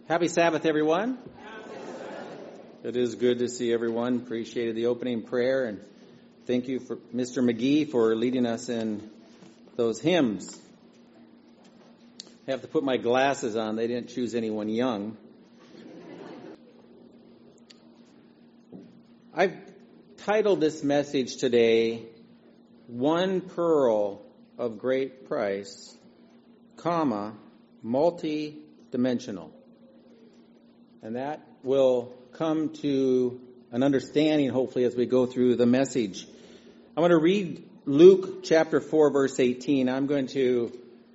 Happy Sabbath, everyone. It is good to see everyone. Appreciated the opening prayer, and thank you for Mr. McGee for leading us in those hymns. I have to put my glasses on. They didn't choose anyone young. I've titled this message today, One Pearl of Great Price, multi-dimensional. And that will come to an understanding, hopefully, as we go through the message. I'm going to read Luke chapter 4, verse 18. I'm going to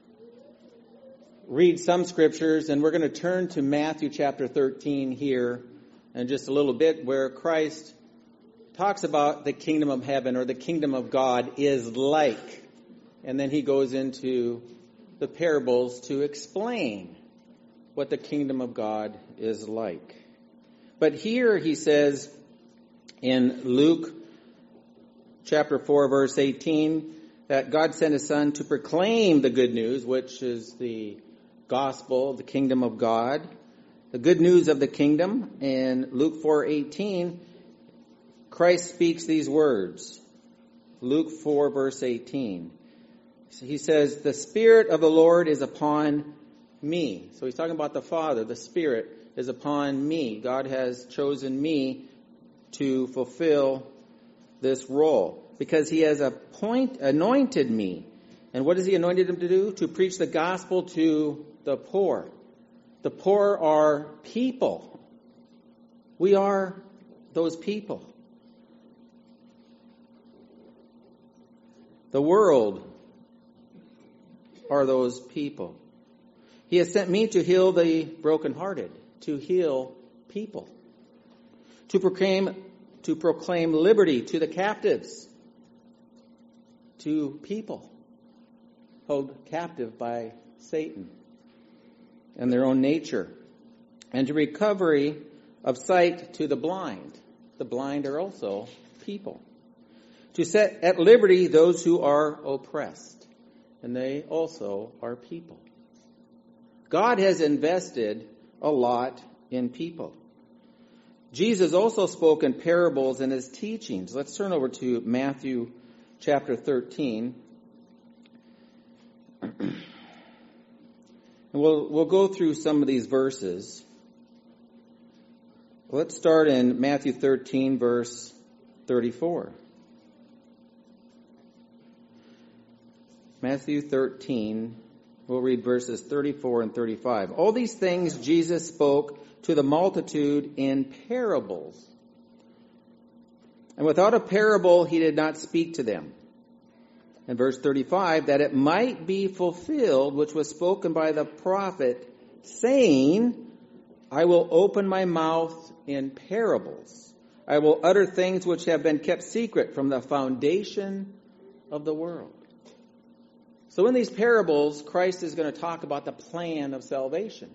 read some scriptures, and we're going to turn to Matthew chapter 13 here in just a little bit, where Christ talks about the kingdom of heaven, or the kingdom of God is like. And then he goes into the parables to explain what the kingdom of God is like. But here he says in Luke chapter 4, verse 18, that God sent his son to proclaim the good news, which is the gospel, the kingdom of God, the good news of the kingdom. In Luke 4:18, Christ speaks these words. Luke 4, verse 18. He says, "The Spirit of the Lord is upon me." So he's talking about the Father. The Spirit is upon me. God has chosen me to fulfill this role because he has anointed me. And what has he anointed him to do? To preach the gospel to the poor. The poor are people. We are those people. The world are those people. He has sent me to heal the brokenhearted, to heal people, to proclaim liberty to the captives, to people held captive by Satan and their own nature, and to recovery of sight to the blind. The blind are also people. To set at liberty those who are oppressed, and they also are people. God has invested a lot in people. Jesus also spoke in parables in his teachings. Let's turn over to Matthew chapter 13. And we'll go through some of these verses. Let's start in Matthew 13, verse 34. Matthew 13, we'll read verses 34 and 35. All these things Jesus spoke to the multitude in parables. And without a parable, he did not speak to them. In verse 35, that it might be fulfilled, which was spoken by the prophet, saying, I will open my mouth in parables. I will utter things which have been kept secret from the foundation of the world. So in these parables, Christ is going to talk about the plan of salvation.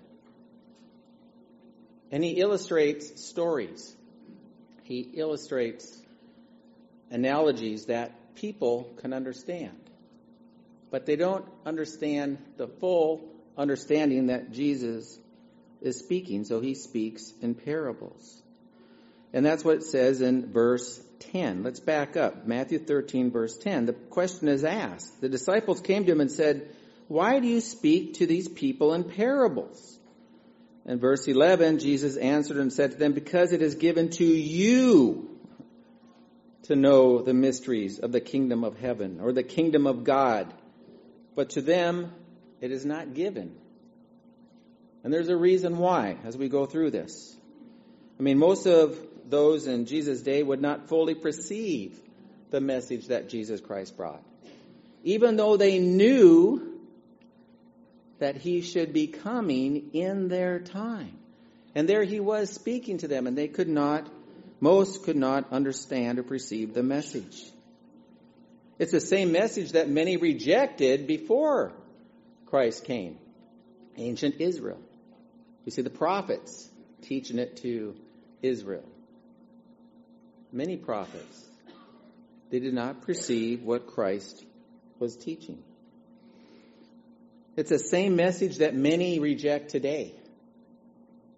And he illustrates stories. He illustrates analogies that people can understand. But they don't understand the full understanding that Jesus is speaking. So he speaks in parables. And that's what it says in verse 10. Let's back up. Matthew 13, verse 10. The question is asked. The disciples came to him and said, why do you speak to these people in parables? In verse 11, Jesus answered and said to them, because it is given to you to know the mysteries of the kingdom of heaven, or the kingdom of God. But to them, it is not given. And there's a reason why, as we go through this. I mean, most of those in Jesus' day would not fully perceive the message that Jesus Christ brought, even though they knew that he should be coming in their time. And there he was speaking to them, and most could not understand or perceive the message. It's the same message that many rejected before Christ came. Ancient Israel. You see the prophets teaching it to Israel. Many prophets. They did not perceive what Christ was teaching. It's the same message that many reject today.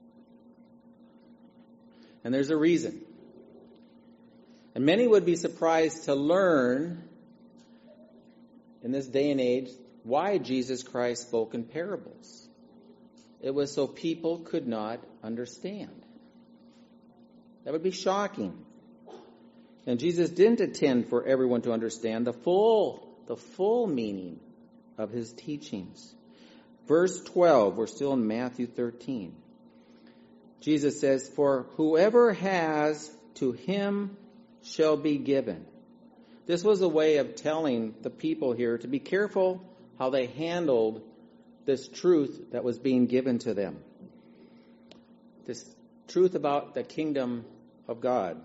And there's a reason. And many would be surprised to learn in this day and age why Jesus Christ spoke in parables. It was so people could not understand. That would be shocking. And Jesus didn't intend for everyone to understand the full meaning of his teachings. Verse 12, we're still in Matthew 13. Jesus says, "For whoever has, to him shall be given." This was a way of telling the people here to be careful how they handled this truth that was being given to them. This truth about the kingdom of God.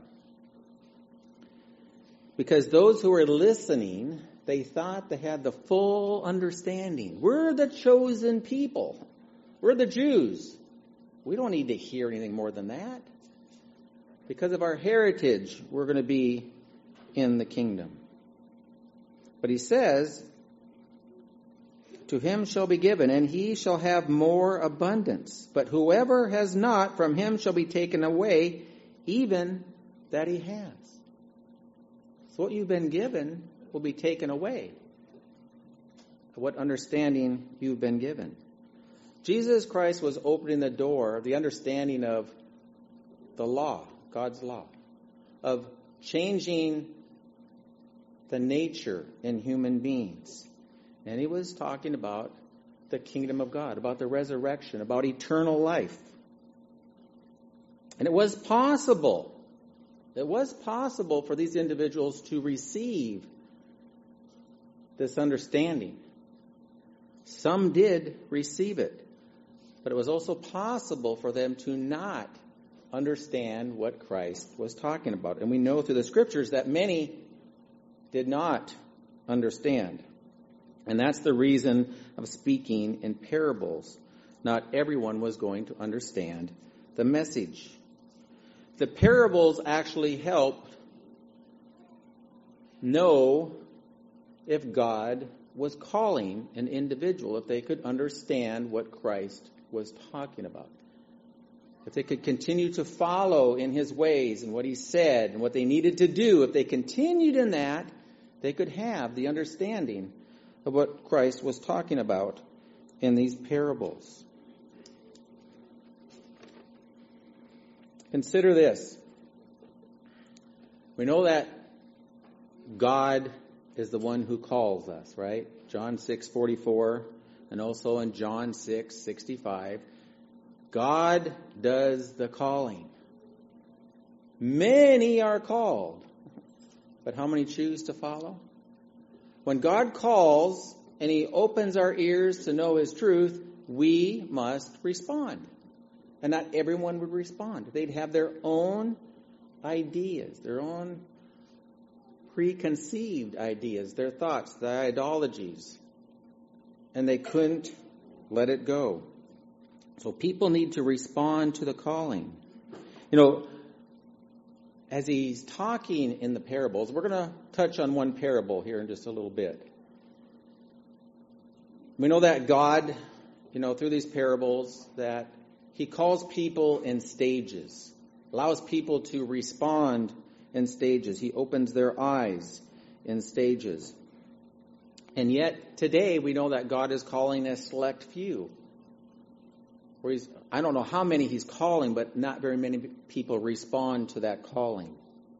Because those who were listening, they thought they had the full understanding. We're the chosen people. We're the Jews. We don't need to hear anything more than that. Because of our heritage, we're going to be in the kingdom. But he says, "To him shall be given, and he shall have more abundance. But whoever has not, from him shall be taken away, even that he has." So what you've been given will be taken away. What understanding you've been given. Jesus Christ was opening the door of the understanding of the law, God's law, of changing the nature in human beings. And he was talking about the kingdom of God, about the resurrection, about eternal life. And it was possible for these individuals to receive this understanding. Some did receive it, but it was also possible for them to not understand what Christ was talking about. And we know through the scriptures that many did not understand. And that's the reason of speaking in parables. Not everyone was going to understand the message. The parables actually helped know if God was calling an individual, if they could understand what Christ was talking about. If they could continue to follow in his ways and what he said and what they needed to do, if they continued in that, they could have the understanding of what Christ was talking about in these parables. Consider this. We know that God is the one who calls us, right? John 6:44 and also in John 6:65. God does the calling. Many are called, but how many choose to follow? When God calls and he opens our ears to know his truth, we must respond. And not everyone would respond. They'd have their own ideas, their own preconceived ideas, their thoughts, their ideologies. And they couldn't let it go. So people need to respond to the calling. You know, as he's talking in the parables, we're going to touch on one parable here in just a little bit. We know that God, through these parables, that he calls people in stages, allows people to respond in stages. He opens their eyes in stages. And yet, today, we know that God is calling a select few. I don't know how many he's calling, but not very many people respond to that calling.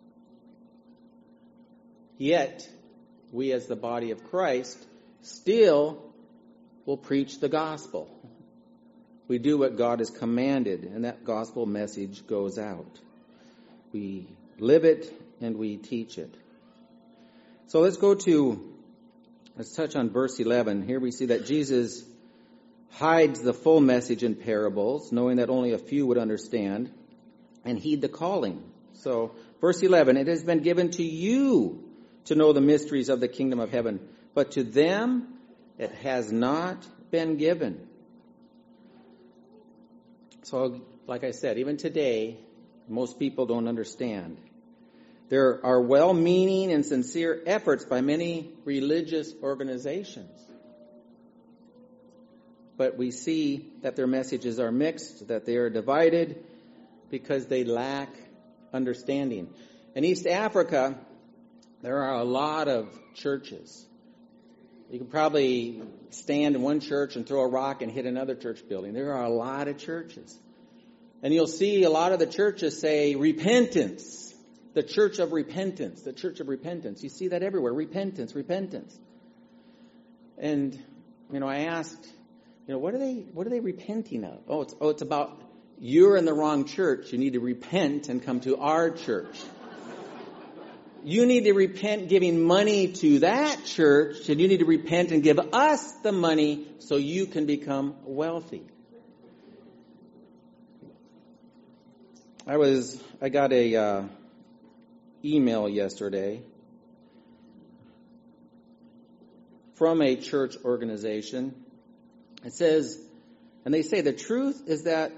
Yet, we as the body of Christ still will preach the gospel. We do what God has commanded, and that gospel message goes out. We live it and we teach it. So let's touch on verse 11. Here we see that Jesus hides the full message in parables, knowing that only a few would understand, and heed the calling. So, verse 11, "It has been given to you to know the mysteries of the kingdom of heaven, but to them it has not been given." So, like I said, even today, most people don't understand. There are well-meaning and sincere efforts by many religious organizations. But we see that their messages are mixed, that they are divided because they lack understanding. In East Africa, there are a lot of churches. You can probably stand in one church and throw a rock and hit another church building. There are a lot of churches. And you'll see a lot of the churches say repentance, the church of repentance, the church of repentance. You see that everywhere, repentance, repentance. And, I asked, what are they repenting of? It's about you're in the wrong church. You need to repent and come to our church. You need to repent giving money to that church, and you need to repent and give us the money so you can become wealthy. I got a email yesterday from a church organization. It says, and they say the truth is that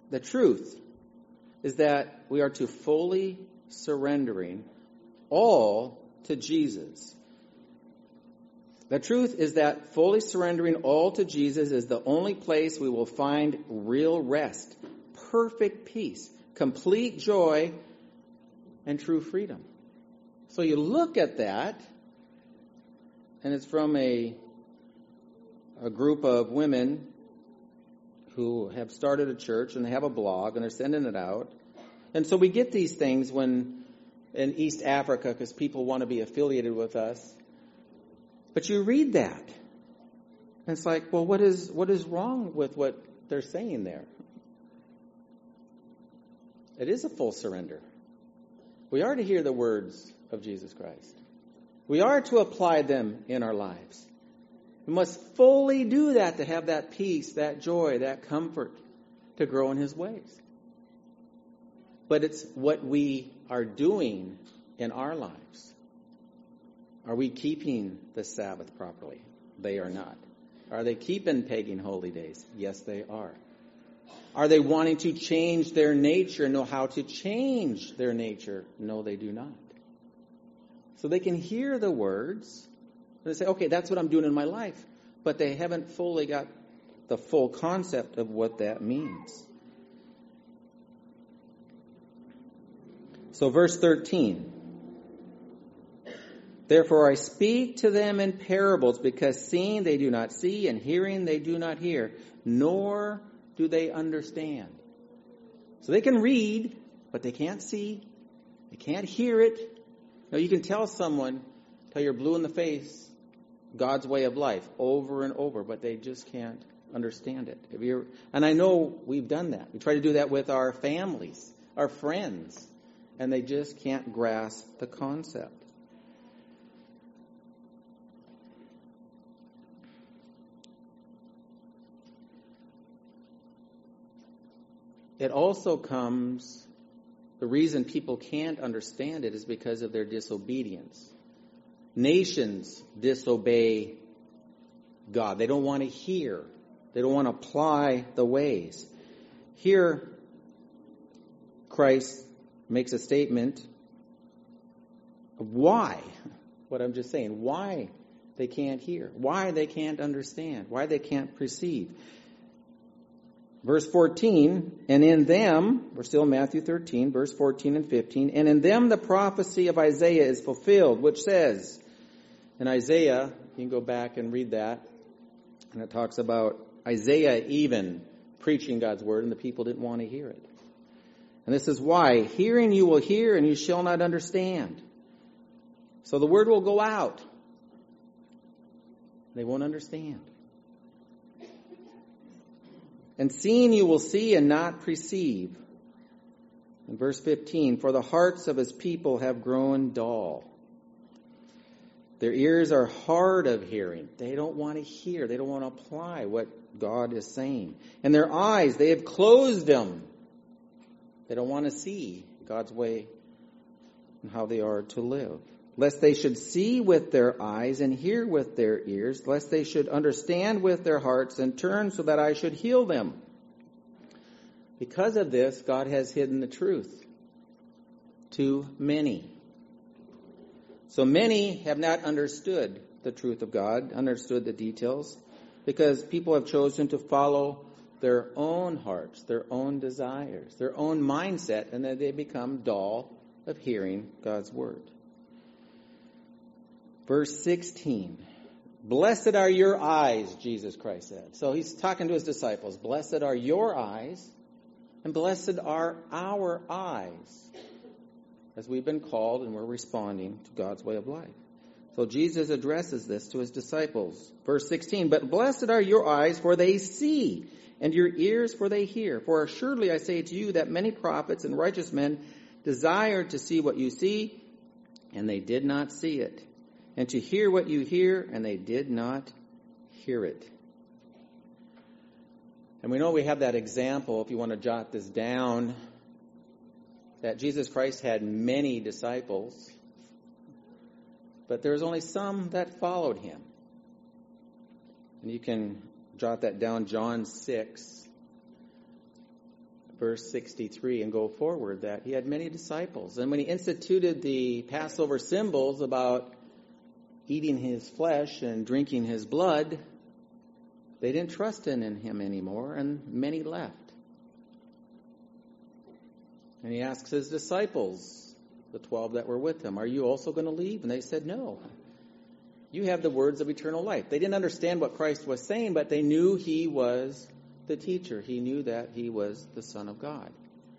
we are to fully surrendering all to Jesus. The truth is that fully surrendering all to Jesus is the only place we will find real rest, perfect peace, complete joy, and true freedom. So you look at that, and it's from a group of women who have started a church, and they have a blog, and they're sending it out. And so we get these things when in East Africa, because people want to be affiliated with us. But you read that, and it's like, well, what is wrong with what they're saying there? It is a full surrender. We are to hear the words of Jesus Christ. We are to apply them in our lives. We must fully do that to have that peace, that joy, that comfort, to grow in His ways. But it's what we are doing in our lives. Are we keeping the Sabbath properly? They are not. Are they keeping pagan holy days? Yes, they are. Are they wanting to change their nature and know how to change their nature? No, they do not. So they can hear the words and they say, okay, that's what I'm doing in my life. But they haven't fully got the full concept of what that means. So verse 13. Therefore I speak to them in parables, because seeing they do not see, and hearing they do not hear, nor do they understand. So they can read, but they can't see. They can't hear it. Now you can tell someone, till you're blue in the face, God's way of life over and over, but they just can't understand it. And I know we've done that. We try to do that with our families, our friends, and they just can't grasp the concept. It also comes, the reason people can't understand it is because of their disobedience. Nations disobey God. They don't want to hear. They don't want to apply the ways. Here, Christ makes a statement of why, what I'm just saying, why they can't hear, why they can't understand, why they can't perceive. Verse 14, and in them, we're still in Matthew 13, verse 14 and 15, and in them the prophecy of Isaiah is fulfilled, which says, in Isaiah, you can go back and read that, and it talks about Isaiah even preaching God's word, and the people didn't want to hear it. And this is why, hearing you will hear, and you shall not understand. So the word will go out. They won't understand. And seeing you will see and not perceive. In verse 15, for the hearts of His people have grown dull. Their ears are hard of hearing. They don't want to hear. They don't want to apply what God is saying. And their eyes, they have closed them. They don't want to see God's way and how they are to live. Lest they should see with their eyes and hear with their ears, lest they should understand with their hearts and turn so that I should heal them. Because of this, God has hidden the truth to many. So many have not understood the truth of God, understood the details, because people have chosen to follow their own hearts, their own desires, their own mindset, and that they become dull of hearing God's word. Verse 16. Blessed are your eyes, Jesus Christ said. So he's talking to his disciples. Blessed are your eyes, and blessed are our eyes, as we've been called and we're responding to God's way of life. So Jesus addresses this to his disciples. Verse 16, but blessed are your eyes, for they see, and your ears, for they hear. For assuredly I say to you that many prophets and righteous men desired to see what you see, and they did not see it, and to hear what you hear, and they did not hear it. And we know we have that example, if you want to jot this down, that Jesus Christ had many disciples, but there was only some that followed him. And you can jot that down, John 6, verse 63, and go forward, that he had many disciples. And when he instituted the Passover symbols about eating his flesh and drinking his blood, they didn't trust in him anymore, and many left. And he asks his disciples, the 12 that were with him, are you also going to leave? And they said, no. You have the words of eternal life. They didn't understand what Christ was saying, but they knew he was the teacher. He knew that he was the Son of God.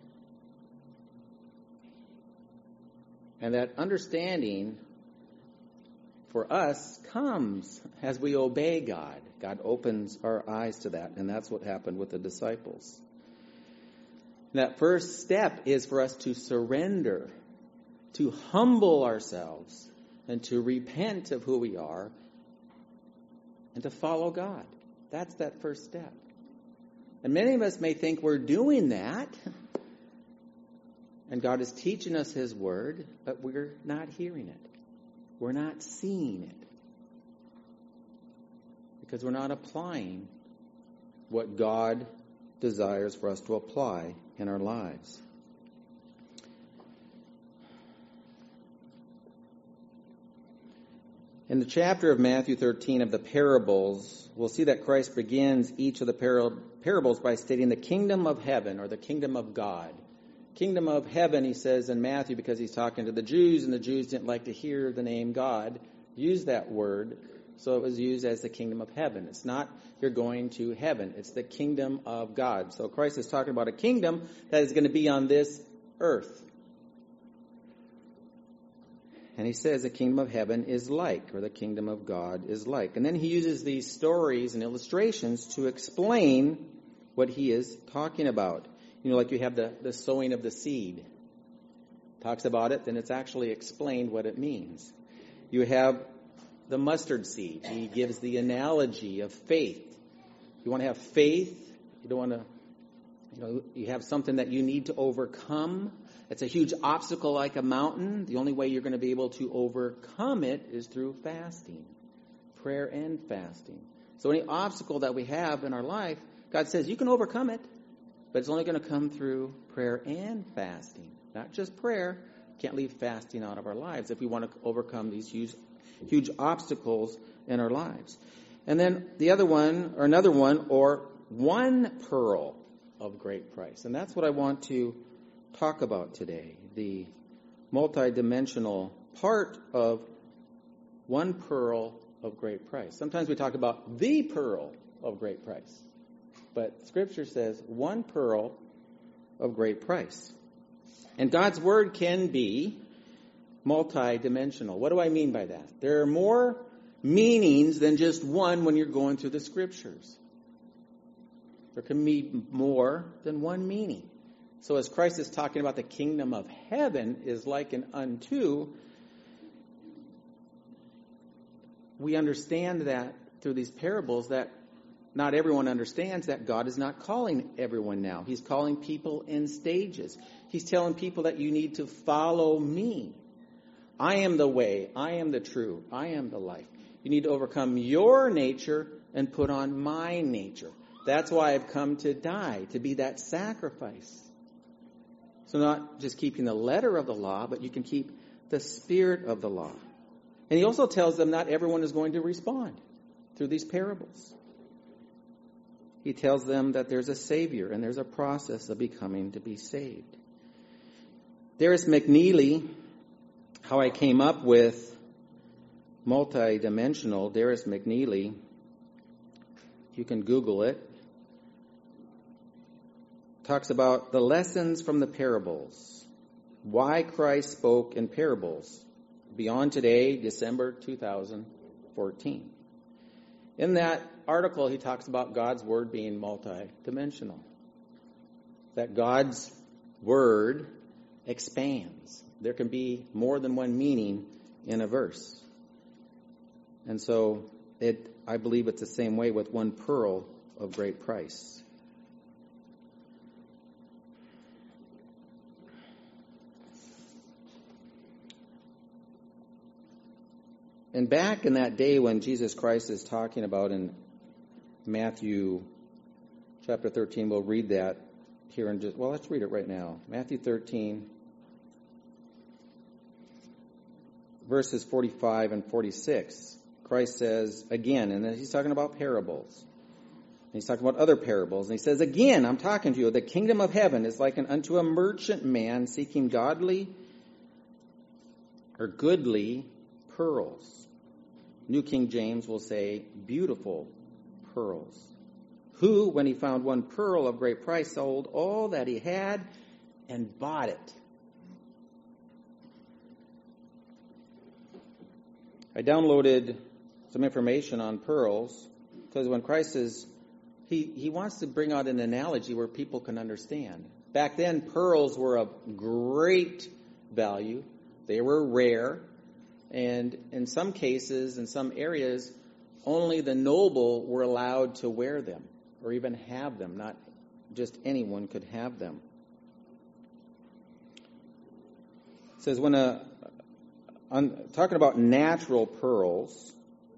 And that understanding for us comes as we obey God. God opens our eyes to that, and that's what happened with the disciples. And that first step is for us to surrender, to humble ourselves, and to repent of who we are, and to follow God. That's that first step. And many of us may think we're doing that, and God is teaching us his word, but we're not hearing it. We're not seeing it. Because we're not applying what God desires for us to apply in our lives. In the chapter of Matthew 13 of the parables, we'll see that Christ begins each of the parables by stating the kingdom of heaven, or the kingdom of God. Kingdom of heaven, he says in Matthew, because he's talking to the Jews, and the Jews didn't like to hear the name God use that word, so it was used as the kingdom of heaven. It's not you're going to heaven, it's the kingdom of God. So Christ is talking about a kingdom that is going to be on this earth. And he says the kingdom of heaven is like, or the kingdom of God is like. And then he uses these stories and illustrations to explain what he is talking about. You know, like you have the sowing of the seed. Talks about it, then it's actually explained what it means. You have the mustard seed. He gives the analogy of faith. You want to have faith. You don't want to, you have something that you need to overcome. It's a huge obstacle like a mountain. The only way you're going to be able to overcome it is through fasting, prayer and fasting. So any obstacle that we have in our life, God says you can overcome it, but it's only going to come through prayer and fasting, not just prayer. Can't leave fasting out of our lives if we want to overcome these huge obstacles in our lives. And then the other one, or another one, or one pearl of great price. And that's what I want to talk about today, the multidimensional part of one pearl of great price. Sometimes we talk about the pearl of great price, but Scripture says one pearl of great price. And God's word can be multidimensional. What do I mean by that? There are more meanings than just one when you're going through the Scriptures. There can be more than one meaning. So as Christ is talking about the kingdom of heaven is likened unto, we understand that through these parables that not everyone understands that God is not calling everyone now. He's calling people in stages. He's telling people that you need to follow me. I am the way. I am the truth. I am the life. You need to overcome your nature and put on my nature. That's why I've come to die, to be that sacrifice. So not just keeping the letter of the law, but you can keep the spirit of the law. And he also tells them not everyone is going to respond through these parables. he tells them that there's a Savior and there's a process of becoming to be saved. Darius McNeely, how I came up with multidimensional, Darius McNeely, you can Google it, talks about the lessons from the parables, why Christ spoke in parables, Beyond Today, December 2014. In that article, he talks about God's Word being multidimensional, that God's Word expands. There can be more than one meaning in a verse. And so I believe it's the same way with one pearl of great price. And back in that day when Jesus Christ is talking about in Matthew chapter 13, we'll read that here in just, well, let's read it right now. Matthew 13, verses 45 and 46. Christ says again, and then he's talking about parables. And he's talking about other parables. And he says, again, I'm talking to you, the kingdom of heaven is like unto a merchant man seeking godly or goodly pearls. New King James will say beautiful pearls. Who, when he found one pearl of great price, sold all that he had and bought it. I downloaded some information on pearls because when Christ says, he wants to bring out an analogy where people can understand. Back then, pearls were of great value. They were rare. And in some cases, in some areas, only the noble were allowed to wear them or even have them. Not just anyone could have them. It says talking about natural pearls,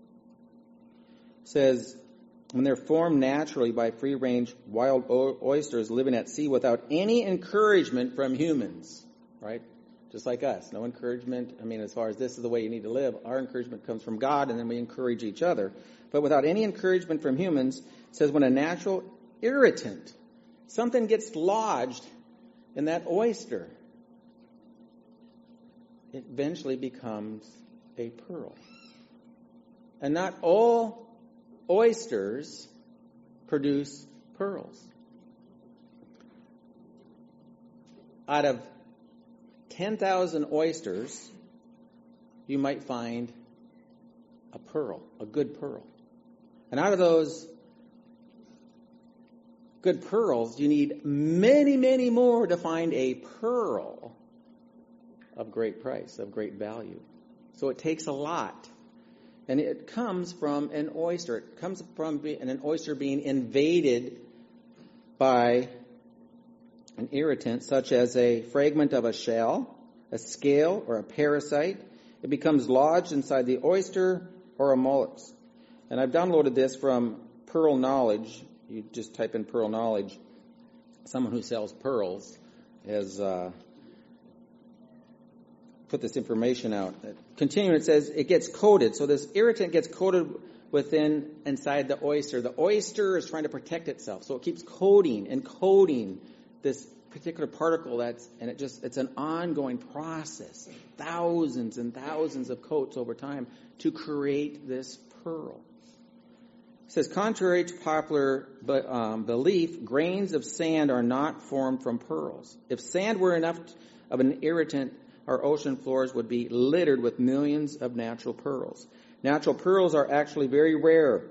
says when they're formed naturally by free-range wild oysters living at sea without any encouragement from humans, right? Just like us. No encouragement. I mean, as far as this is the way you need to live, our encouragement comes from God, and then we encourage each other. But without any encouragement from humans, it says when a natural irritant, something gets lodged in that oyster, it eventually becomes a pearl. And not all oysters produce pearls. Out of 10,000 oysters, you might find a pearl, a good pearl. And out of those good pearls, you need many, many more to find a pearl of great price, of great value. So it takes a lot. And it comes from an oyster. It comes from an oyster being invaded by an irritant such as a fragment of a shell, a scale, or a parasite. It becomes lodged inside the oyster or a mollusk. And I've downloaded this from Pearl Knowledge. You just type in Pearl Knowledge. Someone who sells pearls has put this information out. Continuing, it says it gets coated. So this irritant gets coated inside the oyster. The oyster is trying to protect itself. So it keeps coating and coating this particular particle it's an ongoing process, thousands and thousands of coats over time to create this pearl. It says, contrary to popular belief, grains of sand are not formed from pearls. If sand were enough of an irritant, our ocean floors would be littered with millions of natural pearls. Natural pearls are actually very rare,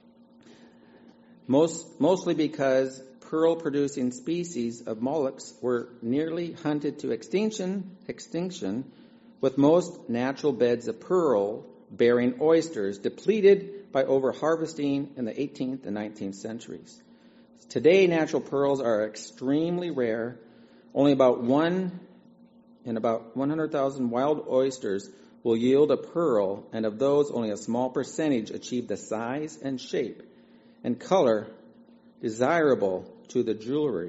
mostly because pearl-producing species of mollusks were nearly hunted to extinction, with most natural beds of pearl-bearing oysters depleted by over-harvesting in the 18th and 19th centuries. Today, natural pearls are extremely rare. Only about 100,000 wild oysters will yield a pearl, and of those, only a small percentage achieve the size and shape and color desirable to the jeweler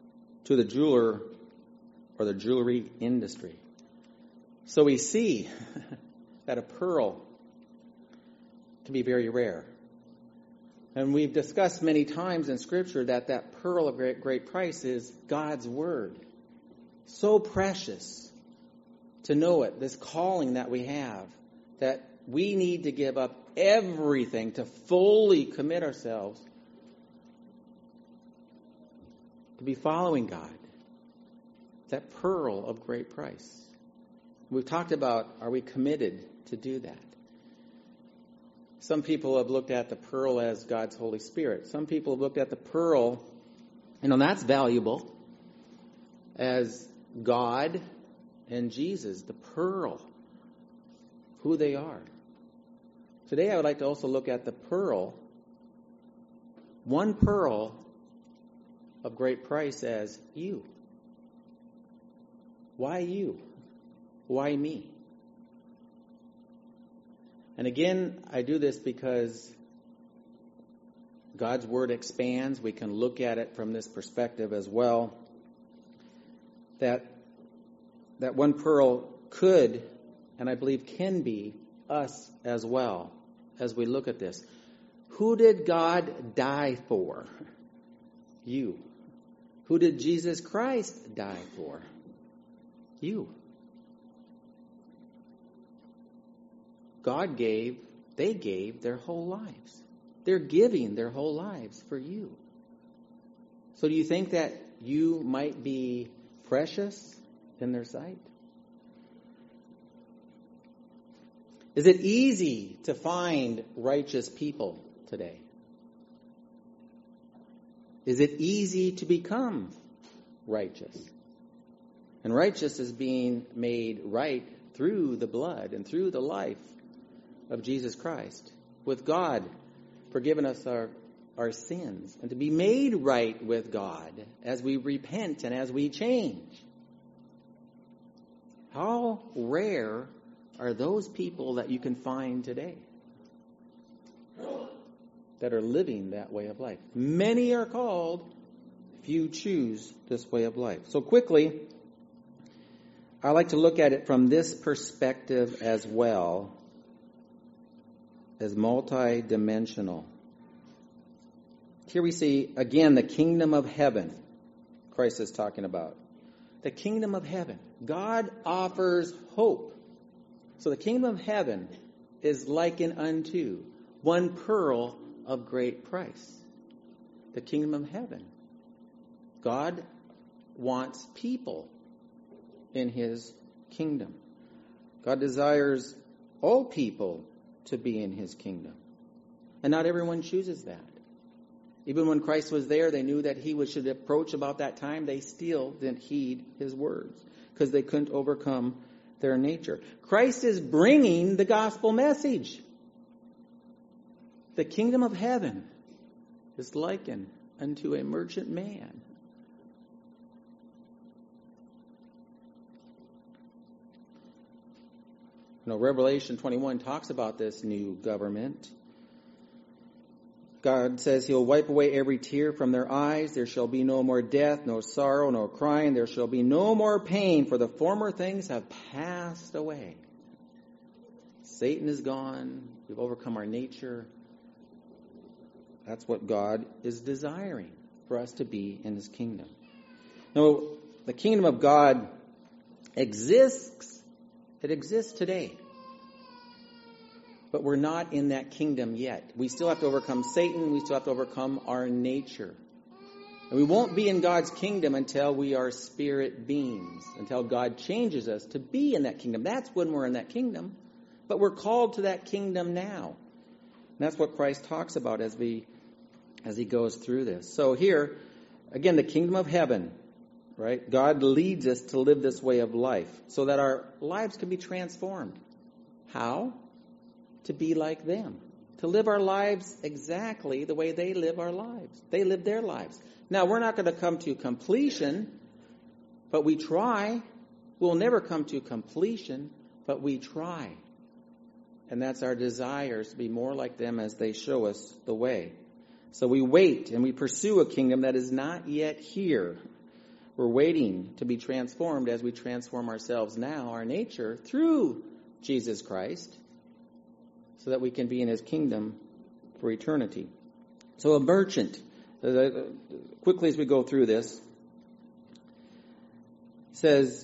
or the jewelry industry. So we see that a pearl can be very rare. And we've discussed many times in Scripture that pearl of great price is God's Word. So precious to know it, this calling that we have, that we need to give up everything to fully commit ourselves to be following God. That pearl of great price. We've talked about, are we committed to do that? Some people have looked at the pearl as God's Holy Spirit. Some people have looked at the pearl, that's valuable, as God and Jesus, the pearl, who they are. Today I would like to also look at the pearl, one pearl of great price as you. Why you? Why me? And again, I do this because God's Word expands. We can look at it from this perspective as well. That one pearl could, and I believe can be, us as well as we look at this. Who did God die for? You. Who did Jesus Christ die for? You. They gave their whole lives. They're giving their whole lives for you. So do you think that you might be precious in their sight? Is it easy to find righteous people today? Is it easy to become righteous? And righteous is being made right through the blood and through the life of Jesus Christ, with God forgiving us our sins, and to be made right with God as we repent and as we change. How rare are those people that you can find today that are living that way of life? Many are called, few choose this way of life. So quickly, I like to look at it from this perspective as well, as multidimensional. Here we see, again, the kingdom of heaven Christ is talking about. The kingdom of heaven. God offers hope. So the kingdom of heaven is likened unto one pearl of great price. The kingdom of heaven. God wants people in His kingdom. God desires all people to be in His kingdom. And not everyone chooses that. Even when Christ was there, they knew that He should approach about that time. They still didn't heed His words because they couldn't overcome their nature. Christ is bringing the gospel message. The kingdom of heaven is likened unto a merchant man. Revelation 21 talks about this new government. God says He'll wipe away every tear from their eyes. There shall be no more death, no sorrow, no crying. There shall be no more pain, for the former things have passed away. Satan is gone. We've overcome our nature. That's what God is desiring, for us to be in His kingdom. Now, the kingdom of God exists. It exists today. But we're not in that kingdom yet. We still have to overcome Satan. We still have to overcome our nature. And we won't be in God's kingdom until we are spirit beings, until God changes us to be in that kingdom. That's when we're in that kingdom. But we're called to that kingdom now. And that's what Christ talks about as He goes through this. So here, again, the kingdom of heaven, right? God leads us to live this way of life so that our lives can be transformed. How? To be like them. To live our lives exactly the way they live our lives. They live their lives. Now, we're not going to come to completion, but we try. We'll never come to completion, but we try. And that's our desire, to be more like them as they show us the way. So we wait and we pursue a kingdom that is not yet here. We're waiting to be transformed as we transform ourselves now, our nature, through Jesus Christ, so that we can be in His kingdom for eternity. So a merchant, quickly as we go through this, says,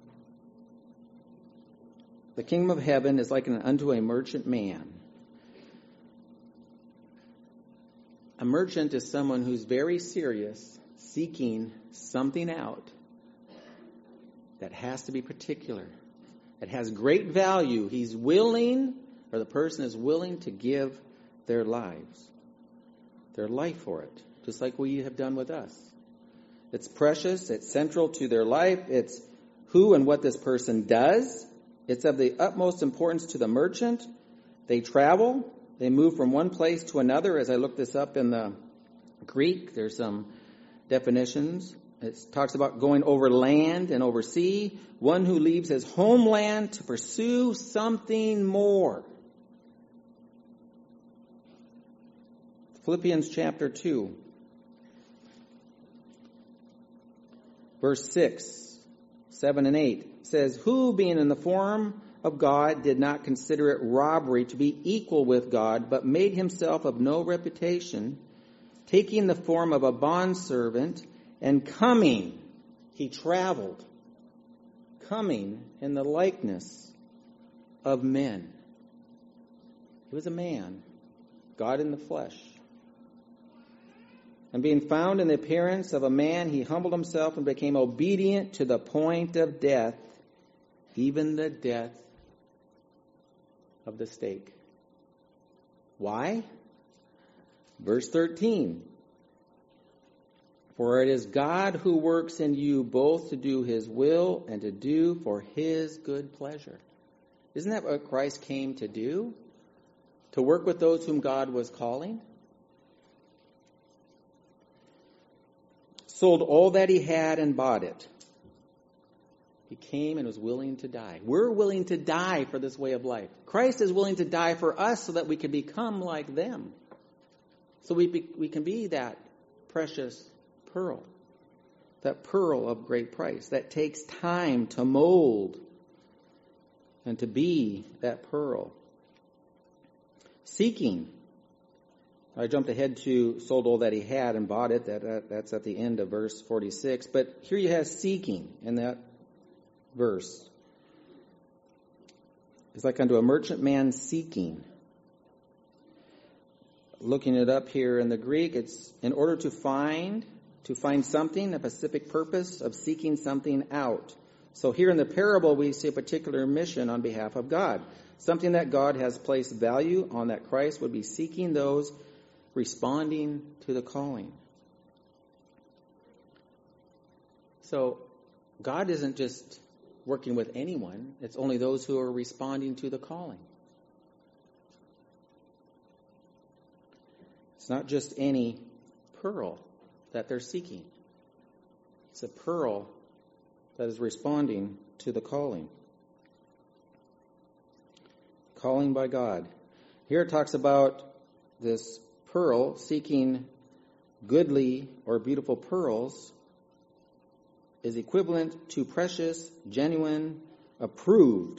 the kingdom of heaven is likened unto a merchant man. A merchant is someone who's very serious, seeking something out that has to be particular. It has great value. He's willing, or the person is willing to give their lives, their life for it, just like we have done with us. It's precious. It's central to their life. It's who and what this person does. It's of the utmost importance to the merchant. They travel. They move from one place to another. As I looked this up in the Greek, there's some definitions. It talks about going over land and over sea. One who leaves his homeland to pursue something more. Philippians chapter 2, verse 6, 7, and 8 says, who being in the form of God did not consider it robbery to be equal with God, but made himself of no reputation, taking the form of a bondservant, and coming, he traveled, coming in the likeness of men. He was a man, God in the flesh. And being found in the appearance of a man, he humbled himself and became obedient to the point of death, even the death of the stake. Why? Verse 13. For it is God who works in you both to do his will and to do for his good pleasure. Isn't that what Christ came to do? To work with those whom God was calling? Sold all that he had and bought it. He came and was willing to die. We're willing to die for this way of life. Christ is willing to die for us so that we can become like them. So we can be that precious pearl. That pearl of great price. That takes time to mold and to be that pearl. Seeking. I jumped ahead to sold all that he had and bought it. That's at the end of verse 46. But here you have seeking in that verse. It's like unto a merchant man seeking. Looking it up here in the Greek, it's in order to find something, a specific purpose of seeking something out. So here in the parable, we see a particular mission on behalf of God. Something that God has placed value on, that Christ would be seeking those responding to the calling. So God isn't just working with anyone. It's only those who are responding to the calling. It's not just any pearl that they're seeking. It's a pearl that is responding to the calling. Calling by God. Here it talks about this pearl seeking goodly or beautiful pearls is equivalent to precious, genuine, approved.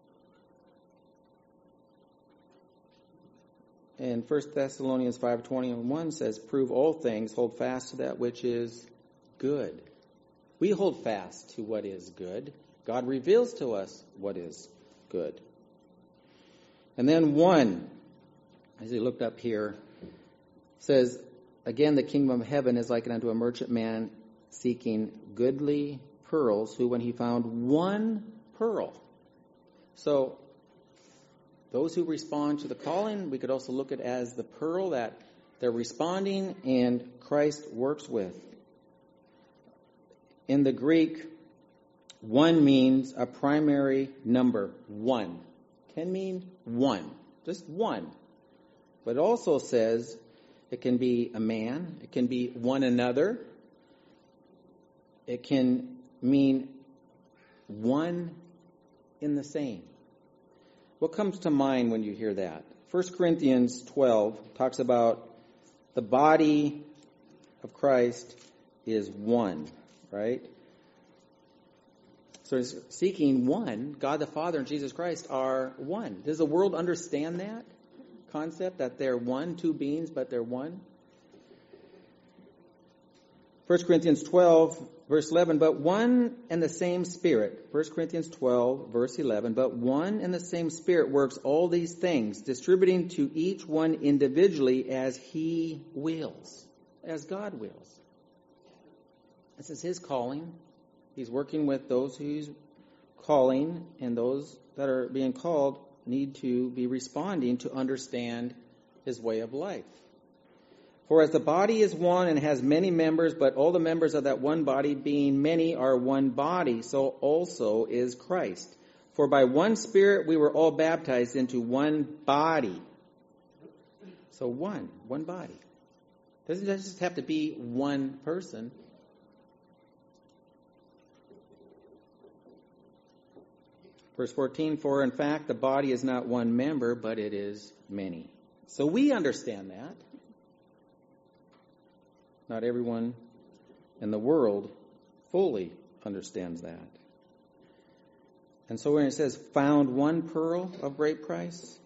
And 1 Thessalonians 5:21 says, prove all things, hold fast to that which is good. We hold fast to what is good. God reveals to us what is good. And then 1, as you looked up here, says, again, the kingdom of heaven is likened unto a merchant man seeking goodly pearls, who when he found one pearl. So those who respond to the calling, we could also look at as the pearl that they're responding and Christ works with. In the Greek, 1 means a primary number. 1 can mean 1, just 1. But it also says it can be a man, it can be one another, it can mean one in the same. What comes to mind when you hear that? 1 Corinthians 12 talks about the body of Christ is one, right? So it's seeking one. God the Father and Jesus Christ are one. Does the world understand that concept, that they're one, two beings, but they're one? 1 Corinthians 12, verse 11, but one and the same Spirit, 1 Corinthians 12, verse 11, but one and the same Spirit works all these things, distributing to each one individually as He wills, as God wills. This is His calling. He's working with those who He's calling, and those that are being called need to be responding to understand His way of life. For as the body is one and has many members, but all the members of that one body being many are one body, so also is Christ. For by one Spirit we were all baptized into one body. So one body. Doesn't just have to be one person. Verse 14, for in fact the body is not one member, but it is many. So we understand that. Not everyone in the world fully understands that. And so when it says, found one pearl of great price,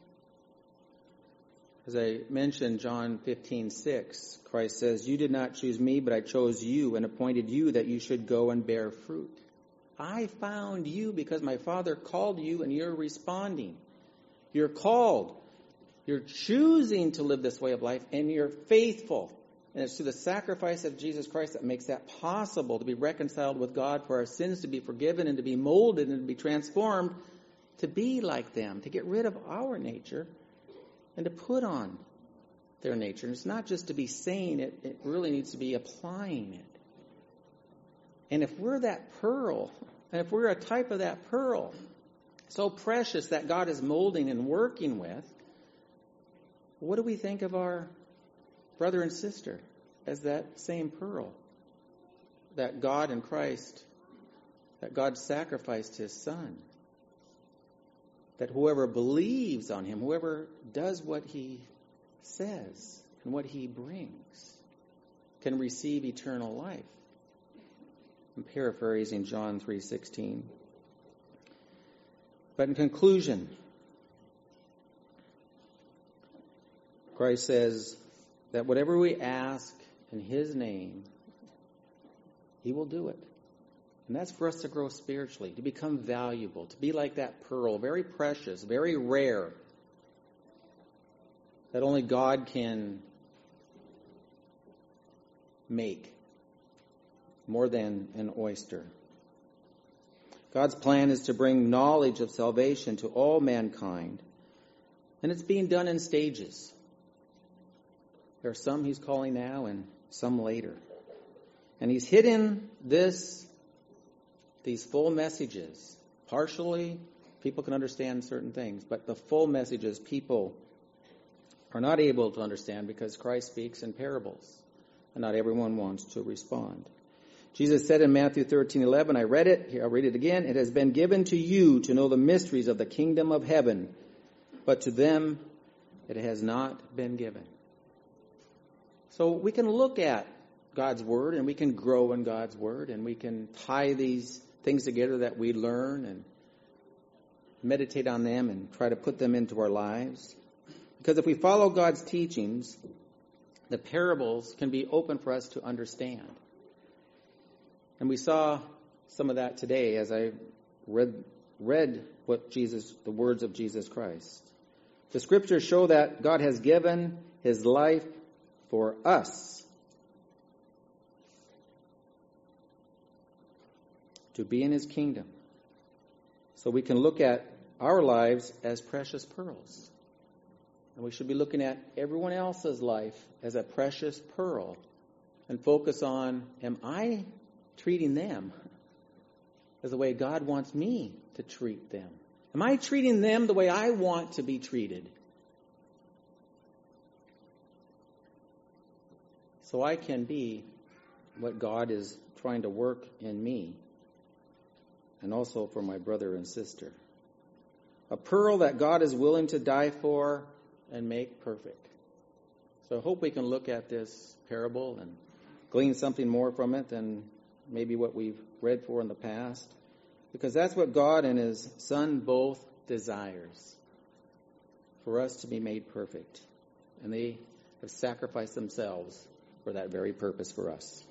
as I mentioned, John 15:6, Christ says, you did not choose me, but I chose you and appointed you that you should go and bear fruit. I found you because my Father called you and you're responding. You're called. You're choosing to live this way of life and you're faithful. And it's through the sacrifice of Jesus Christ that makes that possible, to be reconciled with God, for our sins to be forgiven and to be molded and to be transformed, to be like them, to get rid of our nature and to put on their nature. And it's not just to be saying it, it really needs to be applying it. And if we're that pearl, and if we're a type of that pearl, so precious that God is molding and working with, what do we think of our brother and sister as that same pearl that God in Christ, that God sacrificed His Son, that whoever believes on Him, whoever does what He says and what He brings, can receive eternal life? I'm paraphrasing John 3:16. But in conclusion, Christ says that whatever we ask in His name, He will do it. And that's for us to grow spiritually, to become valuable, to be like that pearl, very precious, very rare, that only God can make, more than an oyster. God's plan is to bring knowledge of salvation to all mankind, and it's being done in stages. There are some He's calling now and some later. And He's hidden these full messages. Partially, people can understand certain things, but the full messages people are not able to understand because Christ speaks in parables, and not everyone wants to respond. Jesus said in Matthew 13:11, I read it, here I'll read it again, it has been given to you to know the mysteries of the kingdom of heaven, but to them it has not been given. So we can look at God's Word and we can grow in God's Word and we can tie these things together that we learn and meditate on them and try to put them into our lives. Because if we follow God's teachings, the parables can be open for us to understand. And we saw some of that today as I read the words of Jesus Christ. The scriptures show that God has given His life for us to be in His kingdom. So we can look at our lives as precious pearls. And we should be looking at everyone else's life as a precious pearl and focus on, am I treating them as the way God wants me to treat them? Am I treating them the way I want to be treated? So I can be what God is trying to work in me and also for my brother and sister. A pearl that God is willing to die for and make perfect. So I hope we can look at this parable and glean something more from it than maybe what we've read for in the past. Because that's what God and His Son both desires. For us to be made perfect. And they have sacrificed themselves for that very purpose for us.